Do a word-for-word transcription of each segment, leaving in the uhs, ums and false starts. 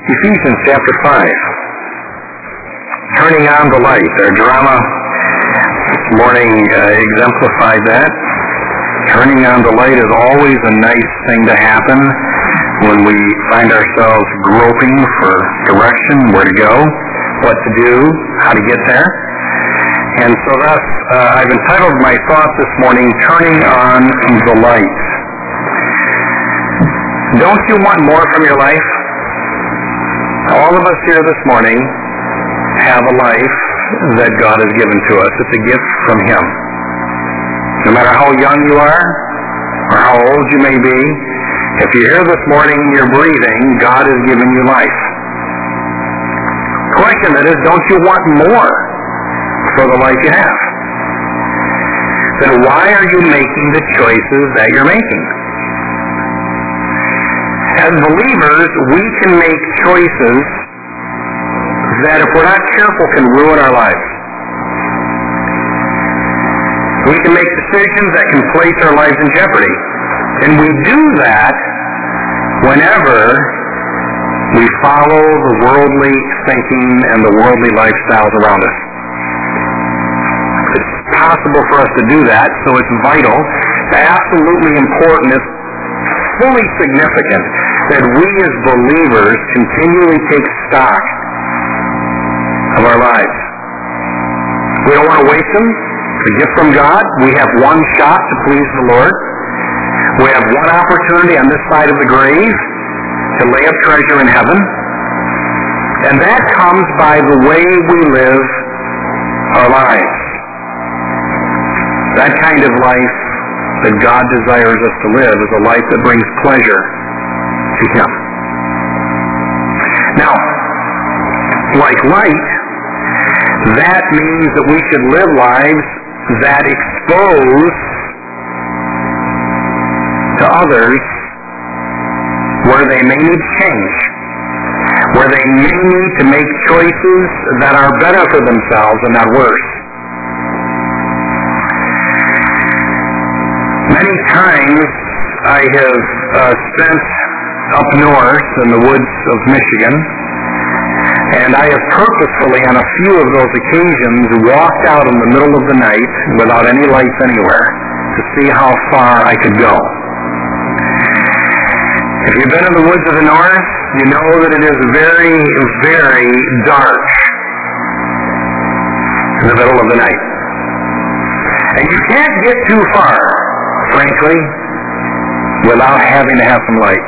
Ephesians chapter five. Turning on the light. Our drama this morning uh, exemplified that. Turning on the light is always a nice thing to happen when we find ourselves groping for direction, where to go, what to do, how to get there. And so thus, uh, I've entitled my thought this morning, Turning on the Light. Don't you want more from your life? All of us here this morning have a life that God has given to us. It's a gift from Him. No matter how young you are or how old you may be, if you're here this morning and you're breathing, God has given you life. The question that is, don't you want more for the life you have? Then why are you making the choices that you're making? As believers, we can make choices that, if we're not careful, can ruin our lives. We can make decisions that can place our lives in jeopardy. And we do that whenever we follow the worldly thinking and the worldly lifestyles around us. It's possible for us to do that, so it's vital, it's absolutely important, it's fully significant that we as believers continually take stock of our lives. We don't want to waste them. It's a gift from God. We have one shot to please the Lord. We have one opportunity on this side of the grave to lay up treasure in heaven. And that comes by the way we live our lives. That kind of life that God desires us to live is a life that brings pleasure to Him. Now, like light, that means that we should live lives that expose to others where they may need change, where they may need to make choices that are better for themselves and not worse. Many times I have uh, spent up north in the woods of Michigan, and I have purposefully on a few of those occasions walked out in the middle of the night without any lights anywhere to see how far I could go. If you've been in the woods of the north, you know that it is very, very dark in the middle of the night. And you can't get too far, frankly, without having to have some light.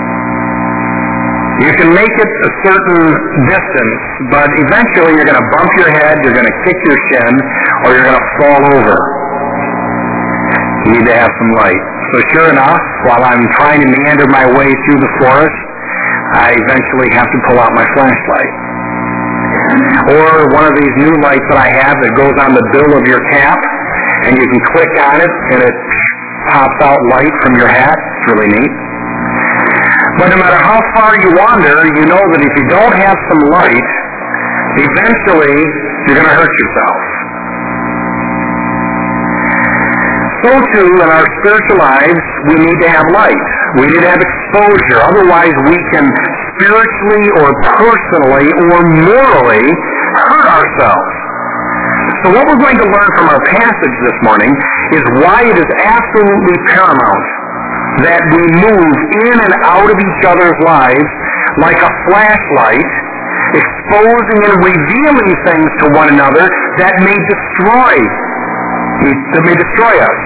You can make it a certain distance, but eventually you're going to bump your head, you're going to kick your shin, or you're going to fall over. You need to have some light. So sure enough, while I'm trying to meander my way through the forest, I eventually have to pull out my flashlight. Or one of these new lights that I have that goes on the bill of your cap, and you can click on it, and it pops out light from your hat. It's really neat. But no matter how far you wander, you know that if you don't have some light, eventually you're going to hurt yourself. So too, in our spiritual lives, we need to have light. We need to have exposure. Otherwise, we can spiritually or personally or morally hurt ourselves. So what we're going to learn from our passage this morning is why it is absolutely paramount that we move in and out of each other's lives like a flashlight, exposing and revealing things to one another that may destroy, that may destroy us,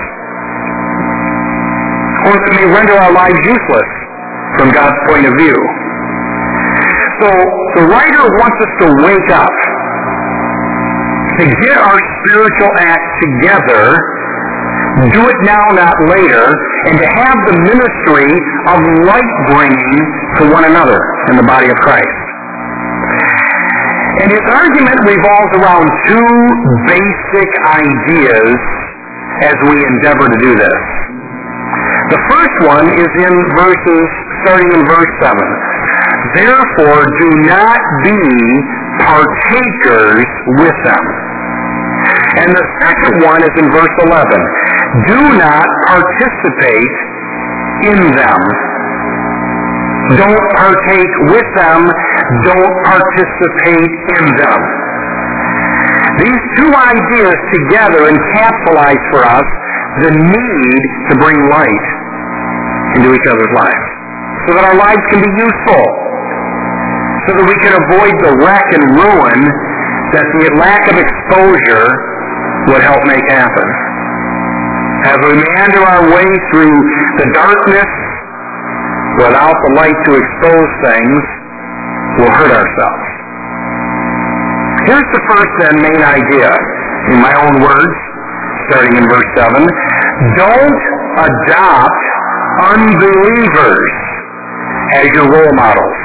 or that may render our lives useless from God's point of view. So the writer wants us to wake up, to get our spiritual act together, do it now, not later, and to have the ministry of light bringing to one another in the body of Christ. And his argument revolves around two basic ideas as we endeavor to do this. The first one is in verses, starting in verse seven. Therefore, do not be partakers with them. And the second one is in verse eleven. Do not participate in them. Don't partake with them. Don't participate in them. These two ideas together encapsulate for us the need to bring light into each other's lives so that our lives can be useful, so that we can avoid the wreck and ruin that the lack of exposure would help make happen. As we meander our way through the darkness without the light to expose things, we'll hurt ourselves. Here's the first then main idea, in my own words, starting in verse seven. Don't adopt unbelievers as your role models.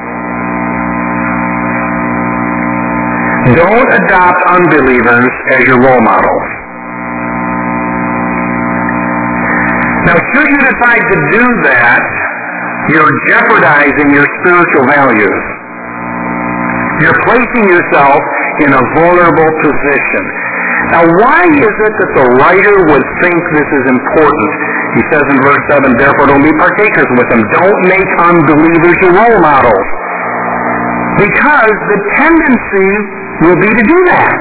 Don't adopt unbelievers as your role models. Now, should you decide to do that, you're jeopardizing your spiritual values. You're placing yourself in a vulnerable position. Now, why is it that the writer would think this is important? He says in verse seven, therefore don't be partakers with them. Don't make unbelievers your role models. Because the tendency will be to do that.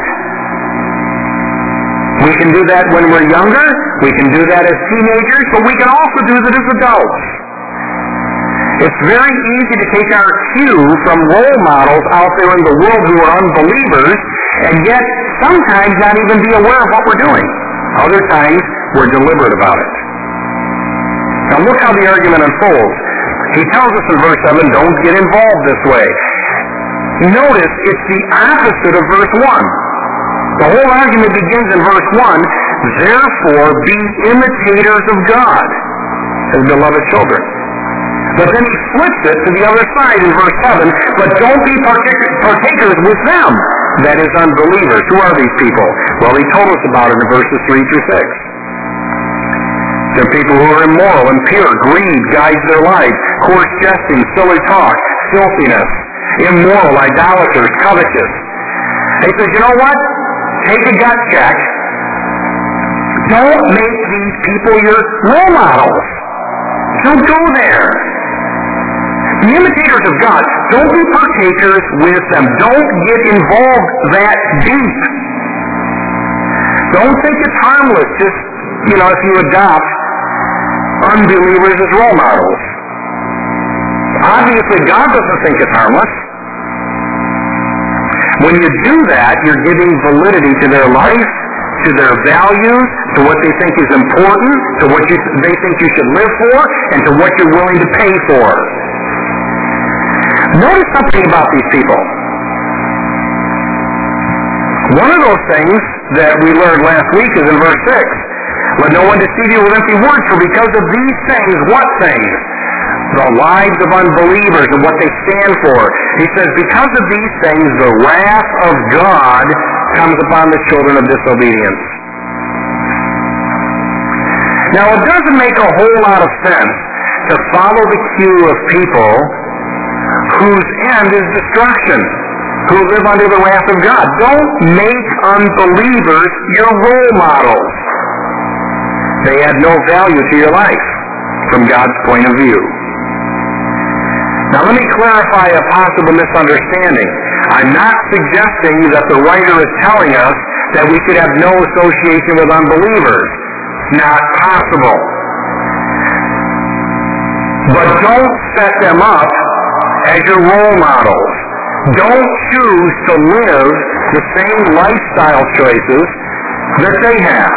We can do that when we're younger. We can do that as teenagers, but we can also do that as adults. It's very easy to take our cue from role models out there in the world who are unbelievers, and yet sometimes not even be aware of what we're doing. Other times, we're deliberate about it. Now look how the argument unfolds. He tells us in verse seven, don't get involved this way. Notice it's the opposite of verse one. The whole argument begins in verse one, therefore be imitators of God as beloved children. But then he flips it to the other side in verse seven, but don't be partakers with them, that is unbelievers. Who are these people? Well, he told us about it in verses three through six. They're people who are immoral, impure, greed guides their lives, coarse jesting, silly talk, filthiness, immoral, idolaters, covetous. He says, you know what? Take a gut check. Don't make these people your role models. Don't go there. The imitators of God, don't be partakers with them. Don't get involved that deep. Don't think it's harmless, just, you know, if you adopt unbelievers as role models. Obviously, God doesn't think it's harmless. When you do that, you're giving validity to their life, to their values, to what they think is important, to what you, they think you should live for, and to what you're willing to pay for. Notice something about these people. One of those things that we learned last week is in verse six. Let no one deceive you with empty words, for because of these things, what things? The lives of unbelievers and what they stand for. He says, because of these things, the wrath of God comes upon the children of disobedience. Now, it doesn't make a whole lot of sense to follow the cue of people whose end is destruction, who live under the wrath of God. Don't make unbelievers your role models. They add no value to your life from God's point of view. Now let me clarify a possible misunderstanding. I'm not suggesting that the writer is telling us that we should have no association with unbelievers. It's not possible. But don't set them up as your role models. Don't choose to live the same lifestyle choices that they have.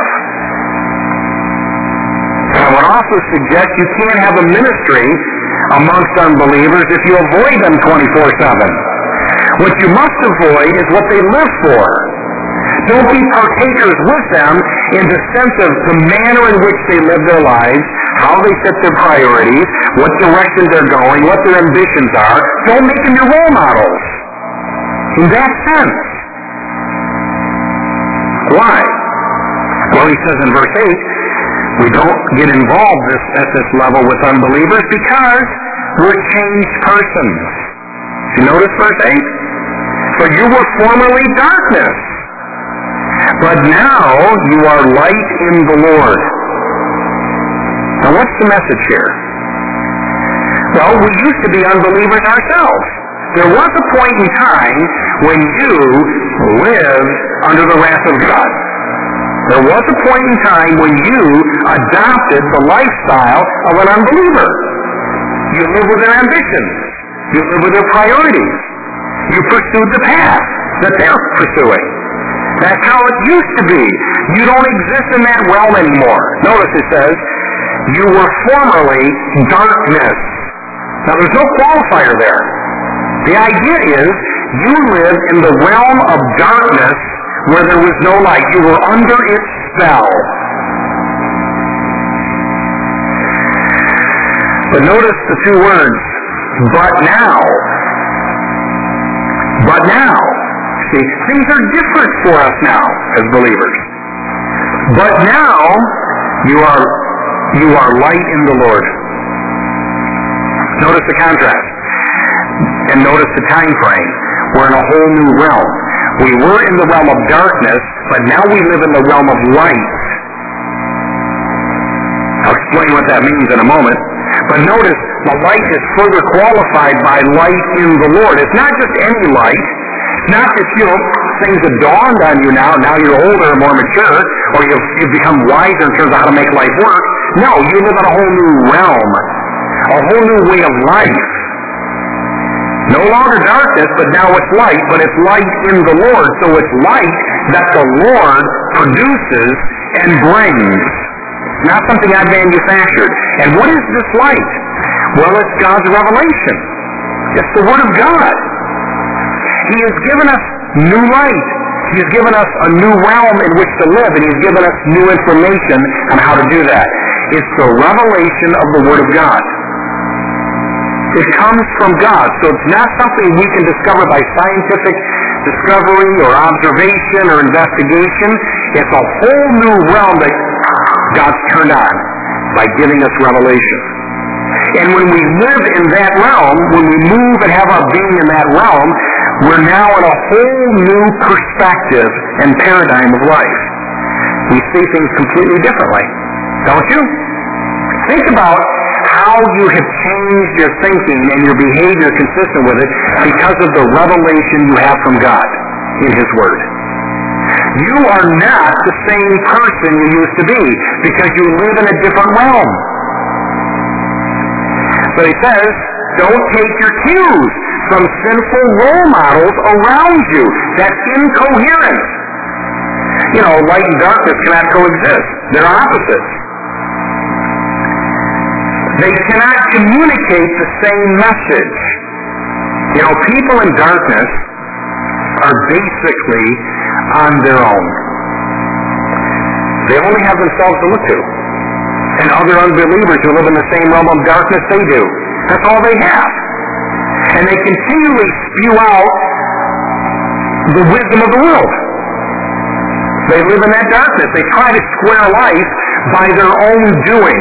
I would also suggest you can't have a ministry amongst unbelievers if you avoid them twenty-four seven. What you must avoid is what they live for. Don't be partakers with them in the sense of the manner in which they live their lives, how they set their priorities, what direction they're going, what their ambitions are. Don't make them your role models. In that sense. Why? Well, he says in verse eight, we don't get involved this, at this level with unbelievers because we're changed persons. Do you notice verse eight? For you were formerly darkness, but now you are light in the Lord. Now what's the message here? Well, we used to be unbelievers ourselves. There was a point in time when you lived under the wrath of God. There was a point in time when you adopted the lifestyle of an unbeliever. You live with their ambitions. You live with their priorities. You pursued the path that they're pursuing. That's how it used to be. You don't exist in that realm anymore. Notice it says, you were formerly darkness. Now there's no qualifier there. The idea is, you live in the realm of darkness where there was no light. You were under its spell. But notice the two words, but now. But now. See, things are different for us now as believers. But now, you are, you are light in the Lord. Notice the contrast. And notice the time frame. We're in a whole new realm. We were in the realm of darkness, but now we live in the realm of light. I'll explain what that means in a moment. But notice, the light is further qualified by light in the Lord. It's not just any light. It's not that, you know, things have dawned on you now, now you're older and more mature, or you've, you've become wiser in terms of how to make life work. No, you live in a whole new realm. A whole new way of life. No longer darkness, but now it's light, but it's light in the Lord. So it's light that the Lord produces and brings. Not something I've manufactured. And what is this light? Well, it's God's revelation. It's the Word of God. He has given us new light. He has given us a new realm in which to live, and He's given us new information on how to do that. It's the revelation of the Word of God. It comes from God, so it's not something we can discover by scientific discovery or observation or investigation. It's a whole new realm that God's turned on by giving us revelation. And when we live in that realm, when we move and have our being in that realm, we're now in a whole new perspective and paradigm of life. We see things completely differently, don't you? Think about how you have changed your thinking and your behavior consistent with it because of the revelation you have from God in His Word. You are not the same person you used to be because you live in a different realm. So he says, don't take your cues from sinful role models around you. That's incoherent. You know, light and darkness cannot coexist. They're opposites. They cannot communicate the same message. You know, people in darkness are basically on their own. They only have themselves to look to. And other unbelievers who live in the same realm of darkness, they do. That's all they have. And they continually spew out the wisdom of the world. They live in that darkness. They try to square life by their own doing.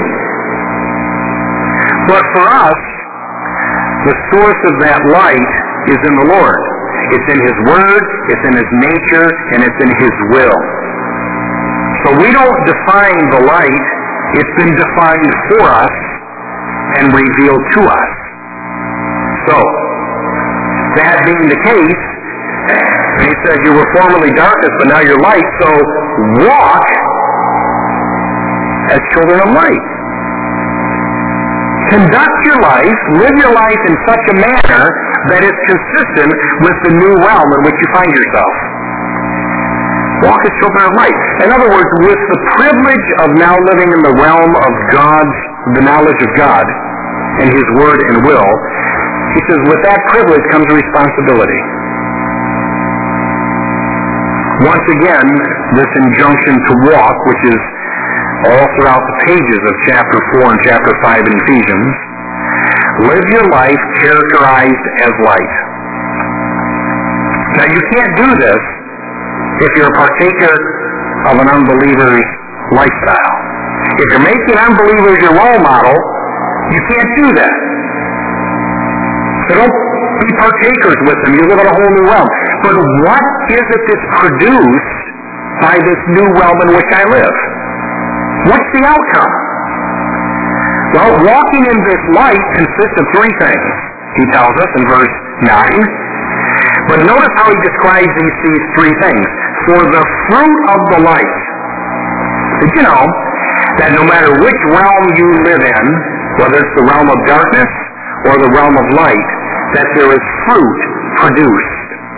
But for us, the source of that light is in the Lord. It's in His Word, it's in His nature, and it's in His will. So we don't define the light. It's been defined for us and revealed to us. So, that being the case, and he says you were formerly darkness, but now you're light, so walk as children of light. Conduct your life, live your life in such a manner that it's consistent with the new realm in which you find yourself. Walk as children of light. In other words, with the privilege of now living in the realm of God's, the knowledge of God and His Word and will, he says with that privilege comes a responsibility. Once again, this injunction to walk, which is all throughout the pages of chapter four and chapter five in Ephesians, live your life characterized as light. Now you can't do this if you're a partaker of an unbeliever's lifestyle. If you're making unbelievers your role model, you can't do that. So don't be partakers with them. You live in a whole new realm. But what is it that's produced by this new realm in which I live? What's the outcome? Well, walking in this light consists of three things, he tells us in verse nine. But notice how he describes these, these three things. For the fruit of the light. Did you know that no matter which realm you live in, whether it's the realm of darkness or the realm of light, that there is fruit produced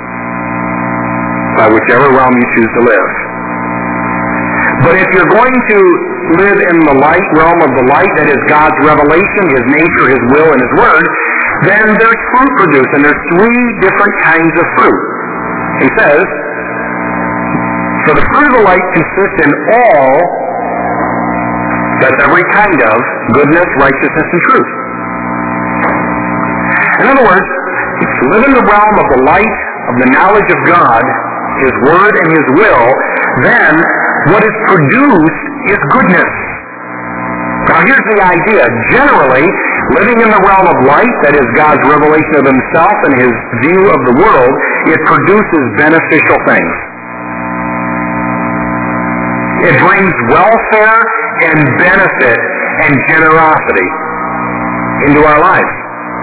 by whichever realm you choose to live. But if you're going to live in the light, realm of the light, that is God's revelation, His nature, His will, and His word, then there's fruit produced, and there's three different kinds of fruit. He says, for the fruit of the light consists in all, that's every kind of, goodness, righteousness, and truth. In other words, if you live in the realm of the light, of the knowledge of God, His word, and His will, then what is produced is goodness. Now here's the idea. Generally, living in the realm of light, that is God's revelation of Himself and His view of the world, it produces beneficial things. It brings welfare and benefit and generosity into our lives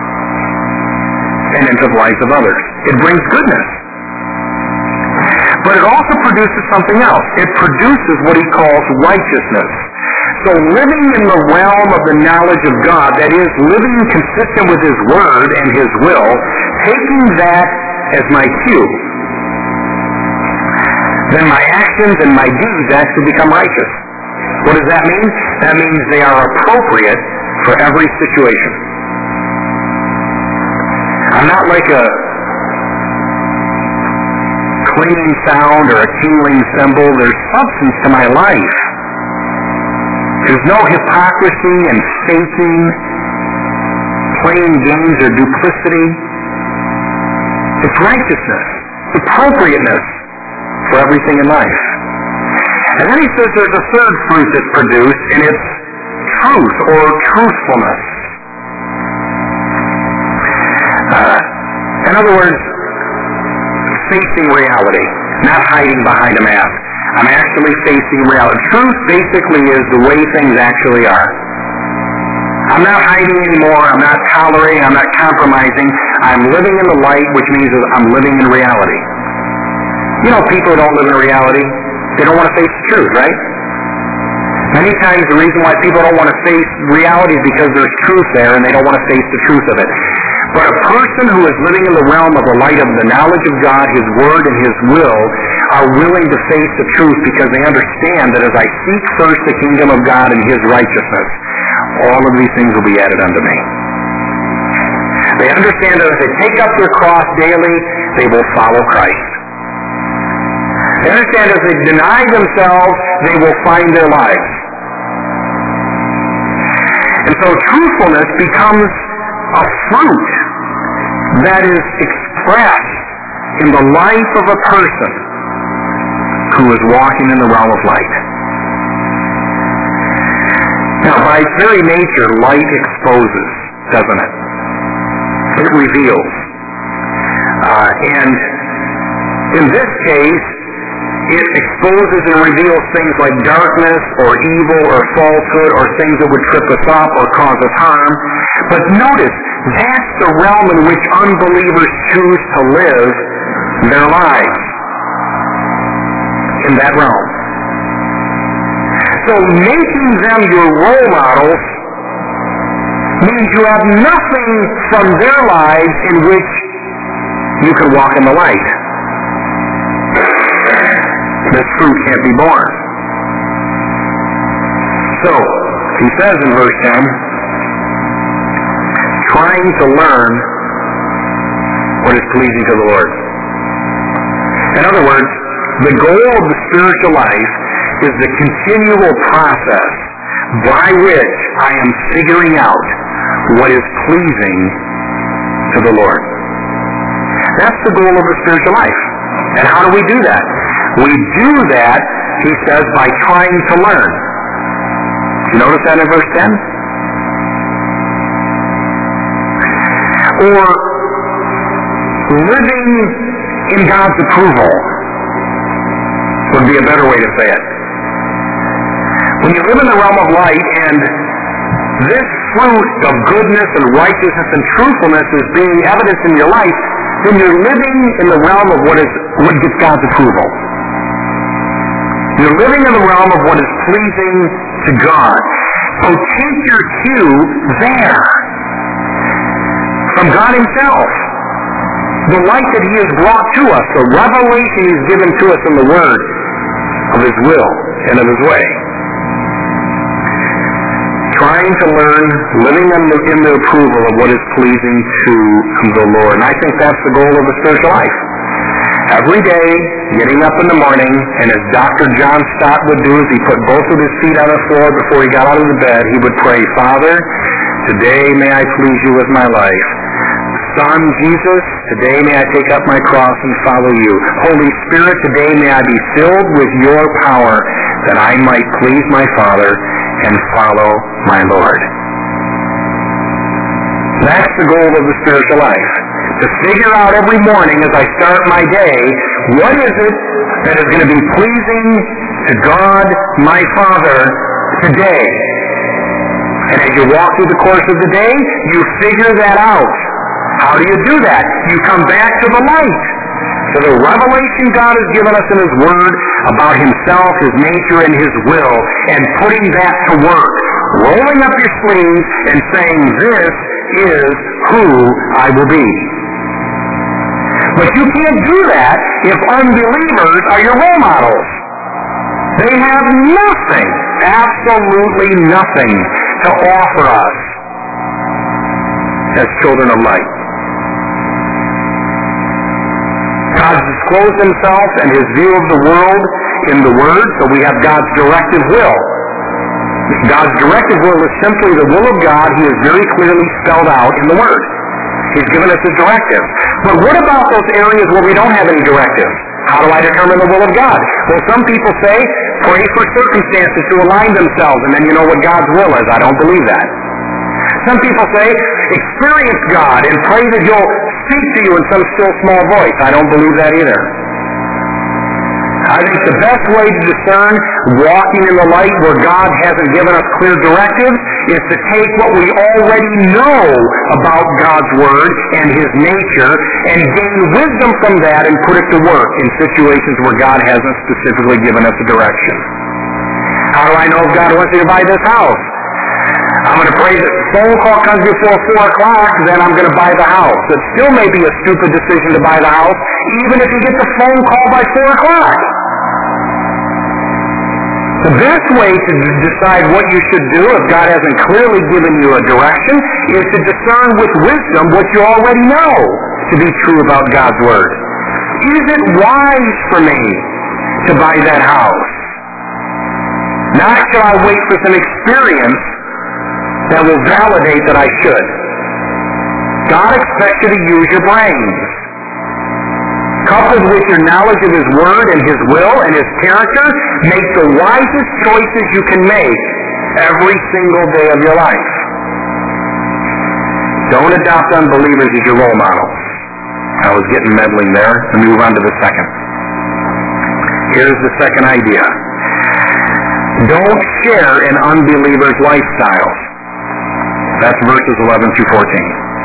and into the lives of others. It brings goodness. But it also produces something else. It produces what he calls righteousness. So living in the realm of the knowledge of God, that is, living consistent with His word and His will, taking that as my cue, then my actions and my deeds actually become righteous. What does that mean? That means they are appropriate for every situation. I'm not like a clinging sound or a tingling cymbal. There's substance to my life. There's no hypocrisy and faking, playing games or duplicity. It's righteousness, appropriateness for everything in life. And then he says there's a third fruit that's produced, and it's truth or truthfulness. Uh, in other words, facing reality, not hiding behind a mask. I'm actually facing reality. Truth basically is the way things actually are. I'm not hiding anymore. I'm not tolerating. I'm not compromising. I'm living in the light, which means that I'm living in reality. You know, people who don't live in reality, they don't want to face the truth, right? Many times the reason why people don't want to face reality is because there's truth there and they don't want to face the truth of it. But a person who is living in the realm of the light of the knowledge of God, His word, and His will, are willing to face the truth because they understand that as I seek first the kingdom of God and His righteousness, all of these things will be added unto me. They understand that as they take up their cross daily, they will follow Christ. They understand as they deny themselves, they will find their lives. And so truthfulness becomes a fruit that is expressed in the life of a person who is walking in the realm of light. Now, by its very nature, light exposes, doesn't it? It reveals. Uh, and in this case, it exposes and reveals things like darkness or evil or falsehood or things that would trip us up or cause us harm. But notice, that's the realm in which unbelievers choose to live their lives. In that realm. So making them your role models means you have nothing from their lives in which you can walk in the light. This fruit can't be born. So, he says in verse ten, trying to learn what is pleasing to the Lord. In other words, the goal of the spiritual life is the continual process by which I am figuring out what is pleasing to the Lord. That's the goal of the spiritual life. And how do we do that? We do that, he says, by trying to learn. You notice that in verse ten? Or living in God's approval would be a better way to say it. When you live in the realm of light and this fruit of goodness and righteousness and truthfulness is being evidenced in your life, then you're living in the realm of what is what gets God's approval. You're living in the realm of what is pleasing to God. So take your cue there from God himself. The light that he has brought to us, the revelation he's given to us in the Word of his will and of his way. Trying to learn, living in the, in the approval of what is pleasing to the Lord. And I think that's the goal of the spiritual life. Every day, getting up in the morning, and as Doctor John Stott would do, as he put both of his feet on the floor before he got out of the bed, he would pray, Father, today may I please you with my life. Son, Jesus, today may I take up my cross and follow you. Holy Spirit, today may I be filled with your power that I might please my Father and follow my Lord. That's the goal of the spiritual life. To figure out every morning as I start my day, what is it that is going to be pleasing to God, my Father, today? And as you walk through the course of the day, you figure that out. How do you do that? You come back to the light, to the revelation God has given us in his Word about himself, his nature, and his will, and putting that to work, rolling up your sleeves and saying, this is who I will be. But you can't do that if unbelievers are your role models. They have nothing, absolutely nothing, to offer us as children of light. God disclosed himself and his view of the world in the Word, so we have God's directive will. God's directive will is simply the will of God. He is very clearly spelled out in the Word. He's given us a directive. But what about those areas where we don't have any directive? How do I determine the will of God? Well, some people say, pray for circumstances to align themselves, and then you know what God's will is. I don't believe that. Some people say, experience God and pray that he'll speak to you in some still small voice. I don't believe that either. I think the best way to discern walking in the light where God hasn't given us clear directives is to take what we already know about God's Word and his nature and gain wisdom from that and put it to work in situations where God hasn't specifically given us a direction. How do I know if God wants me to buy this house? I'm going to pray that the phone call comes before four o'clock, then I'm going to buy the house. It still may be a stupid decision to buy the house, even if you get the phone call by four o'clock. The best way to decide what you should do if God hasn't clearly given you a direction is to discern with wisdom what you already know to be true about God's Word. Is it wise for me to buy that house? Not shall I wait for some experience that will validate that I should. God expects you to use your brains. Coupled with your knowledge of his Word and his will and his character, make the wisest choices you can make every single day of your life. Don't adopt unbelievers as your role models. I was getting meddling there. Let me move on to the second. Here's the second idea. Don't share in unbelievers' lifestyles. That's verses eleven through fourteen.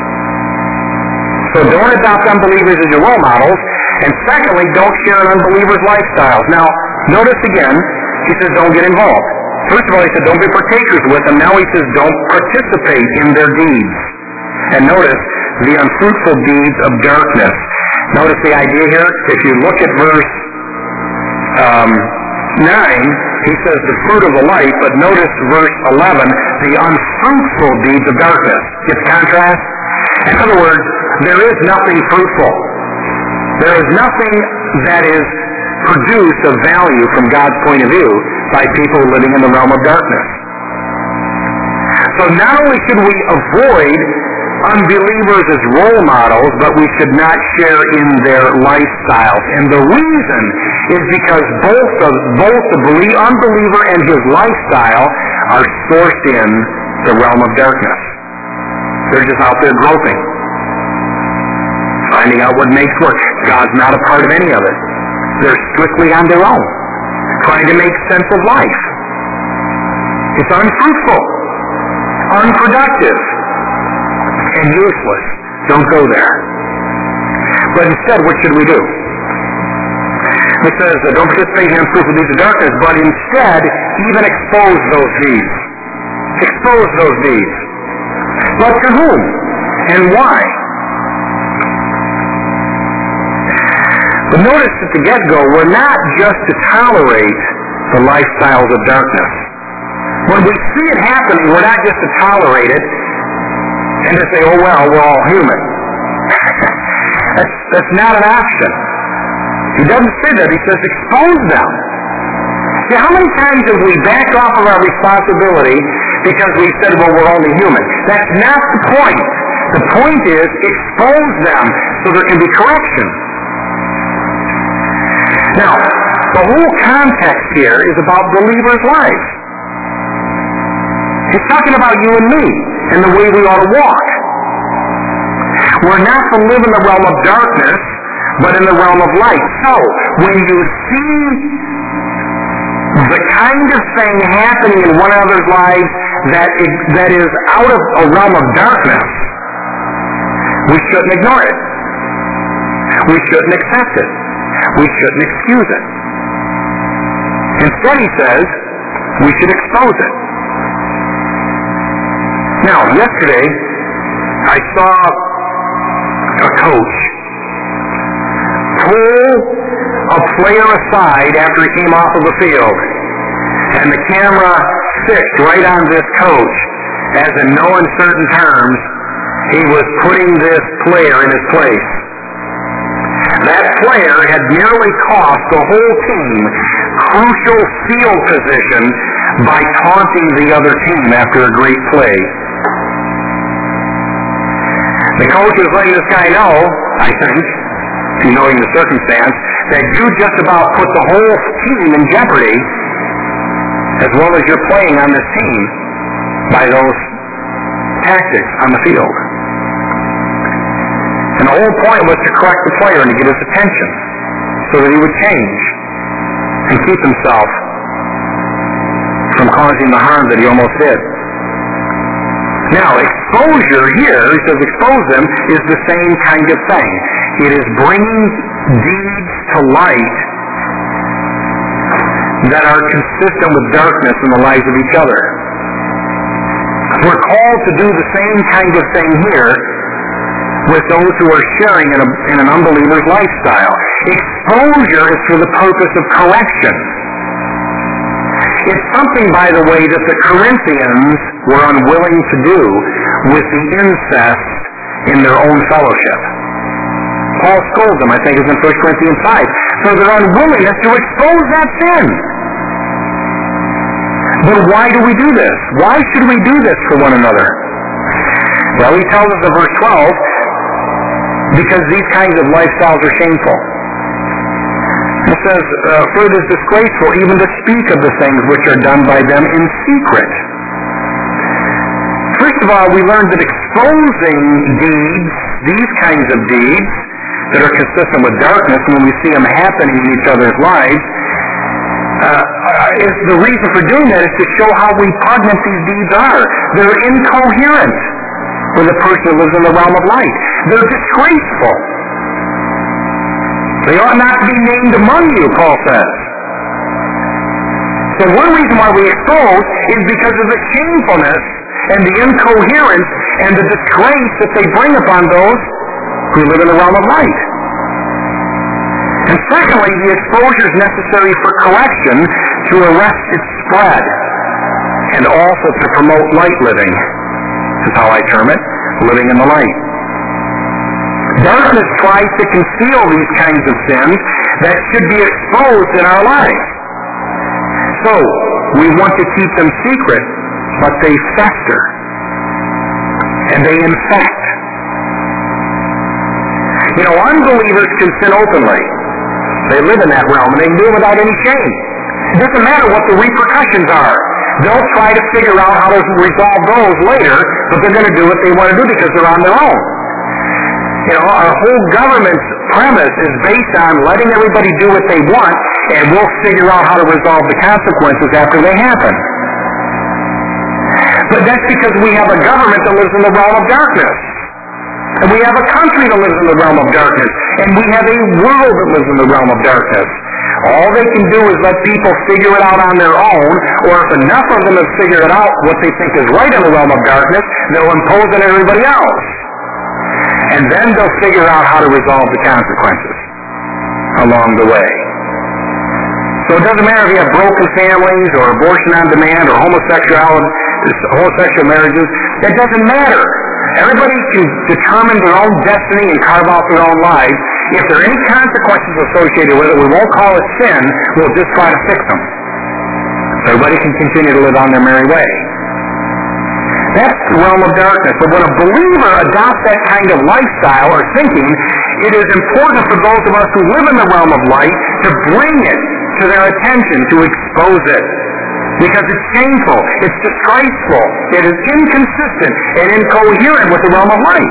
So don't adopt unbelievers as your role models. And secondly, don't share in unbelievers' lifestyles. Now, notice again, he says don't get involved. First of all, he said don't be partakers with them. Now he says don't participate in their deeds. And notice the unfruitful deeds of darkness. Notice the idea here. If you look at verse um, nine, he says the fruit of the light, but notice verse eleven, the unfruitful deeds of darkness. Get the contrast? In other words, there is nothing fruitful. There is nothing that is produced of value from God's point of view by people living in the realm of darkness. So not only should we avoid unbelievers as role models, but we should not share in their lifestyles. And the reason is because both the, both the unbeliever and his lifestyle are sourced in the realm of darkness. They're just out there groping, finding out what makes work. God's not a part of any of it. They're strictly on their own, trying to make sense of life. It's unfruitful. unproductive, and useless. Don't go there. But instead, what should we do? It says, uh, don't participate in fruit of deeds of darkness, but instead, even expose those deeds. Expose those deeds. But to whom? And why? But notice at the get-go, we're not just to tolerate the lifestyles of darkness. When we see it happening, we're not just to tolerate it and to say, oh well, we're all human. that's, that's not an option. He doesn't say that. He says expose them. See, how many times have we backed off of our responsibility because we said, well, we're only human? That's not the point. The point is expose them so there can be correction. Now, the whole context here is about believers' lives. He's talking about you and me and the way we ought to walk. We're not to live in the realm of darkness, but in the realm of light. So, when you see the kind of thing happening in one another's lives that is, that is out of a realm of darkness, we shouldn't ignore it. We shouldn't accept it. We shouldn't excuse it. Instead, he says, we should expose it. Now, yesterday, I saw a coach pull a player aside after he came off of the field, and the camera fixed right on this coach, as in no uncertain terms, he was putting this player in his place. That player had nearly cost the whole team crucial field position by taunting the other team after a great play. The coach was letting this guy know, I think, knowing the circumstance, that you just about put the whole team in jeopardy as well as you're playing on this team by those tactics on the field. And the whole point was to correct the player and to get his attention so that he would change and keep himself from causing the harm that he almost did. Now, exposure here, he says expose them, is the same kind of thing. It is bringing deeds to light that are consistent with darkness in the lives of each other. We're called to do the same kind of thing here with those who are sharing in, a, in an unbeliever's lifestyle. Exposure is for the purpose of correction. It's something, by the way, that the Corinthians were unwilling to do with the incest in their own fellowship. Paul scolds them, I think it's in First Corinthians five, for their unwillingness to expose that sin. But why do we do this? Why should we do this for one another? Well, he tells us in verse twelve, because these kinds of lifestyles are shameful. He says, uh, for it is disgraceful even to speak of the things which are done by them in secret. First of all, we learned that exposing deeds, these kinds of deeds, that are consistent with darkness, when we see them happening in each other's lives, uh, is the reason for doing that is to show how repugnant these deeds are. They're incoherent with a person who lives in the realm of light. They're disgraceful. They ought not to be named among you, Paul says. So one reason why we expose is because of the shamefulness and the incoherence and the disgrace that they bring upon those who live in the realm of light. And secondly, the exposure is necessary for correction to arrest its spread and also to promote light living, is how I term it, living in the light. Darkness tries to conceal these kinds of sins that should be exposed in our lives. So, we want to keep them secret, but they fester and they infect. You know, unbelievers can sin openly. They live in that realm and they can do it without any shame. It doesn't matter what the repercussions are. They'll try to figure out how to resolve those later, but they're going to do what they want to do because they're on their own. You know, our whole government's premise is based on letting everybody do what they want, and we'll figure out how to resolve the consequences after they happen. But that's because we have a government that lives in the realm of darkness. And we have a country that lives in the realm of darkness. And we have a world that lives in the realm of darkness. All they can do is let people figure it out on their own, or if enough of them have figured it out, what they think is right in the realm of darkness, they'll impose on everybody else. And then they'll figure out how to resolve the consequences along the way. So it doesn't matter if you have broken families, or abortion on demand, or homosexuality, homosexual marriages. It doesn't matter. Everybody can determine their own destiny and carve out their own lives. If there are any consequences associated with it, we won't call it sin. We'll just try to fix them. So everybody can continue to live on their merry way. That's the realm of darkness. But when a believer adopts that kind of lifestyle or thinking, it is important for those of us who live in the realm of light to bring it to their attention, to expose it. Because it's shameful, it's disgraceful, it is inconsistent and incoherent with the realm of light.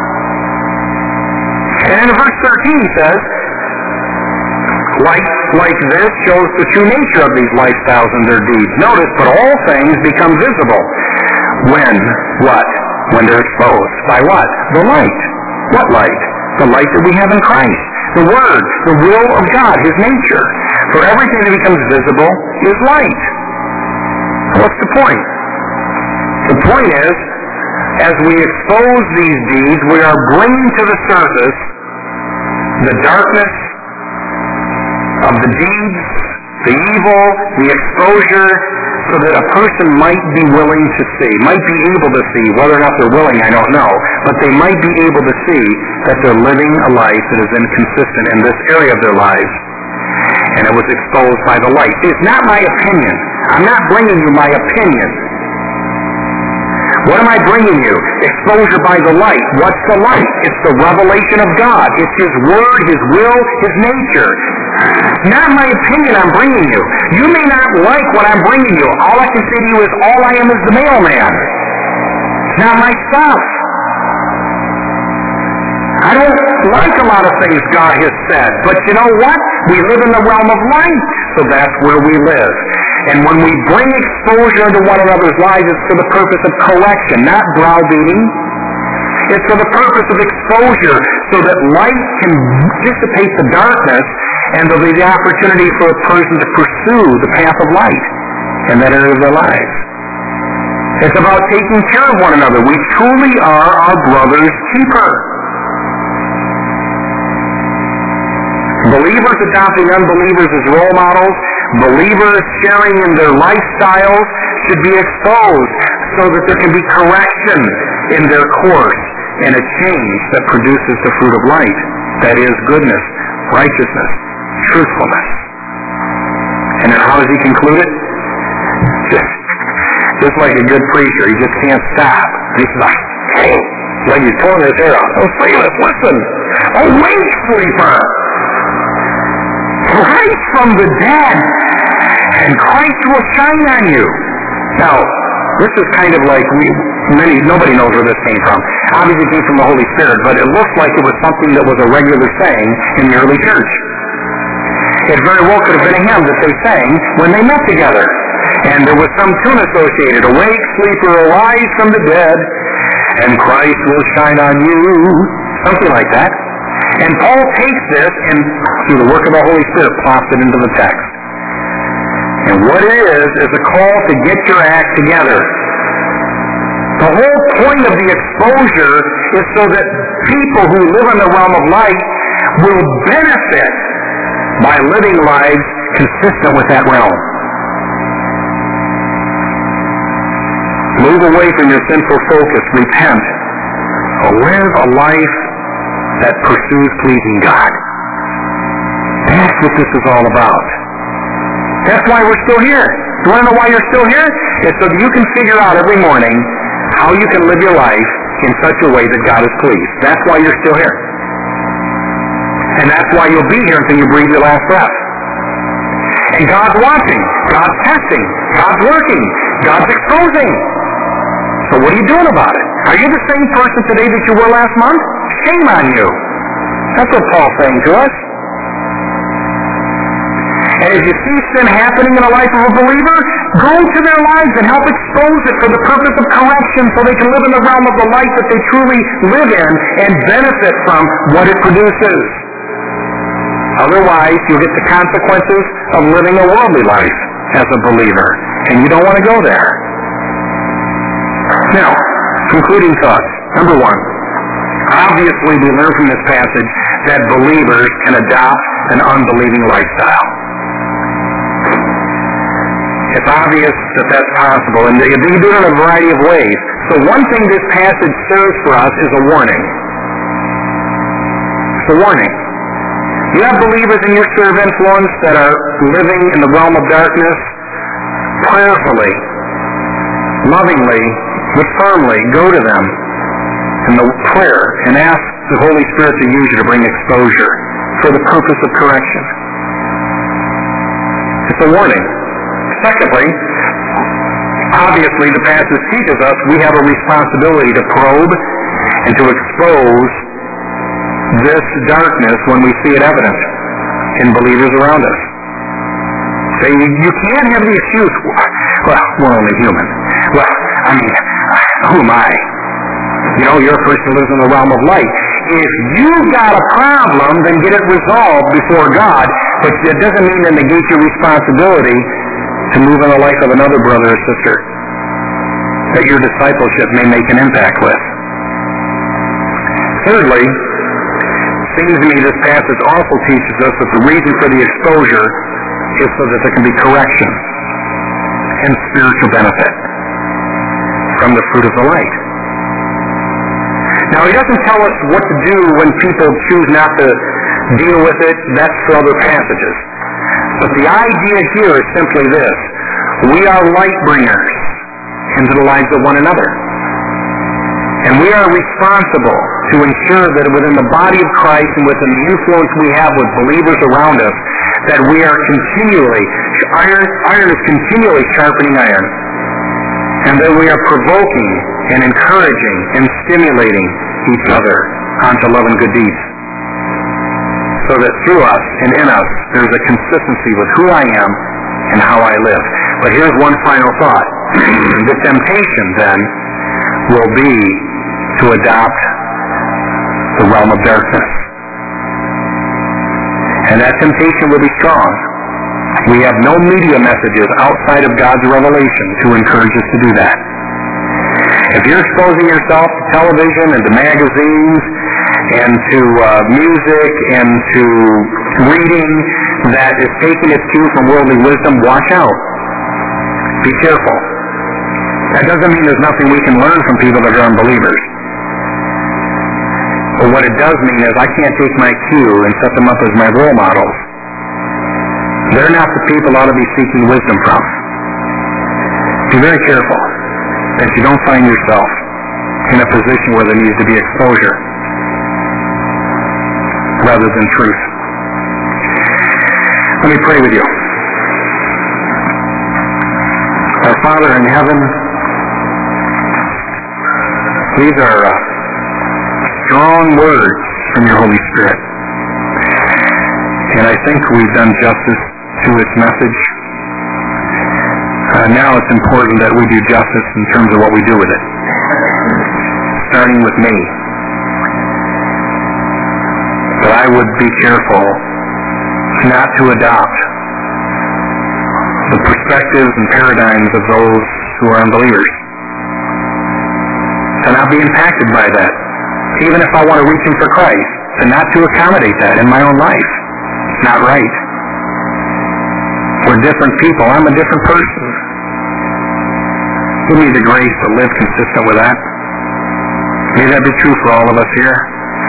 And in verse thirteen he says, Light like this shows the true nature of these lifestyles and their deeds. Notice, but all things become visible. When? What? When they're exposed. By what? The light. What light? The light that we have in Christ. The Word, the will of God, His nature. For everything that becomes visible is light. What's the point? The point is, as we expose these deeds, we are bringing to the surface the darkness of the deeds, the evil, the exposure, so that a person might be willing to see, might be able to see, whether or not they're willing, I don't know, but they might be able to see that they're living a life that is inconsistent in this area of their lives. And it was exposed by the light. It's not my opinion. I'm not bringing you my opinion. What am I bringing you? Exposure by the light. What's the light? It's the revelation of God. It's His Word, His will, His nature. It's not my opinion I'm bringing you. You may not like what I'm bringing you. All I can say to you is, all I am is the mailman. It's not my stuff. I don't like a lot of things God has said, but you know what? We live in the realm of light, so that's where we live. And when we bring exposure into one another's lives, it's for the purpose of correction, not browbeating. It's for the purpose of exposure, so that light can dissipate the darkness, and there'll be the opportunity for a person to pursue the path of light in that area of their lives. It's about taking care of one another. We truly are our brother's keeper. Believers adopting unbelievers as role models, believers sharing in their lifestyles should be exposed so that there can be correction in their course and a change that produces the fruit of light. That is goodness, righteousness, truthfulness. And then how does he conclude it? Just, just like a good preacher, he just can't stop. He's like, hey, like he's pulling his hair out. Oh, Silas, listen. Awake, sleeper. Rise from the dead, and Christ will shine on you. Now, this is kind of like, we, many, nobody knows where this came from. Obviously it came from the Holy Spirit, but it looks like it was something that was a regular saying in the early church. It very well could have been a hymn that they sang when they met together. And there was some tune associated. Awake, sleeper, arise from the dead, and Christ will shine on you. Something like that. And Paul takes this and, through the work of the Holy Spirit, plops it into the text. And what it is, is a call to get your act together. The whole point of the exposure is so that people who live in the realm of light will benefit by living lives consistent with that realm. Move away from your sinful focus. Repent. Live a life that pursues pleasing God. That's what this is all about. That's why we're still here. You want to know why you're still here? It's so that you can figure out every morning how you can live your life in such a way that God is pleased. That's why you're still here. And that's why you'll be here until you breathe your last breath. And God's watching. God's testing. God's working. God's exposing. So what are you doing about it? Are you the same person today that you were last month? Shame on you. That's what Paul's saying to us. And as you see sin happening in the life of a believer, go to their lives and help expose it for the purpose of correction so they can live in the realm of the light that they truly live in and benefit from what it produces. Otherwise, you'll get the consequences of living a worldly life as a believer, and you don't want to go there. Now, concluding thoughts. Number one, obviously we learn from this passage that believers can adopt an unbelieving lifestyle. It's obvious that that's possible, and they can do it in a variety of ways. So one thing this passage serves for us is a warning. It's a warning. You have believers in your sphere of influence that are living in the realm of darkness. Prayerfully, lovingly, but firmly, go to them in the prayer and ask the Holy Spirit to use you to bring exposure for the purpose of correction. It's a warning. Secondly, obviously the passage teaches us we have a responsibility to probe and to expose this darkness when we see it evident in believers around us. So you, you can't have the excuse, well, we're only human. Well, I mean, who am I? You know, you're a person who lives in the realm of light. If you've got a problem, then get it resolved before God, but it doesn't mean to negate your responsibility to move in the life of another brother or sister that your discipleship may make an impact with. Thirdly, it seems to me this passage also teaches us that the reason for the exposure is so that there can be correction and spiritual benefit from the fruit of the light. Now, he doesn't tell us what to do when people choose not to deal with it. That's for other passages. But the idea here is simply this. We are light bringers into the lives of one another. And we are responsible to ensure that within the body of Christ and within the influence we have with believers around us, that we are continually, iron, iron is continually sharpening iron. And that we are provoking and encouraging and stimulating each other onto love and good deeds. So that through us and in us, there's a consistency with who I am and how I live. But here's one final thought. The temptation, then, will be to adopt the realm of darkness. And that temptation will be strong. We have no media messages outside of God's revelation to encourage us to do that. If you're exposing yourself to television and to magazines and to uh, music and to reading that is taking its cue from worldly wisdom, watch out. Be careful. That doesn't mean there's nothing we can learn from people that are unbelievers. But what it does mean is I can't take my cue and set them up as my role models. They're not the people I ought to be seeking wisdom from. Be very careful that you don't find yourself in a position where there needs to be exposure rather than truth. Let me pray with you. Our Father in heaven, these are uh, strong words from your Holy Spirit. And I think we've done justice to its message. Uh, now it's important that we do justice in terms of what we do with it. Starting with me. That I would be careful not to adopt the perspectives and paradigms of those who are unbelievers. To not be impacted by that. Even if I want to reach Him for Christ, to not to accommodate that in my own life. It's not right. We're different people. I'm a different person. Give me the grace to live consistent with that. May that be true for all of us here.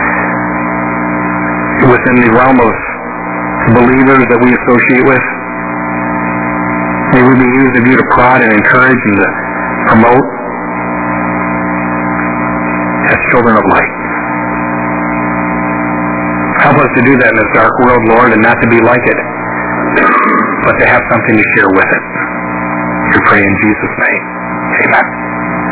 Within the realm of believers that we associate with. May we be used of you to prod and encourage and to promote as children of light. Help us to do that in this dark world, Lord, and not to be like it, but to have something to share with it. We pray in Jesus' name. Amen.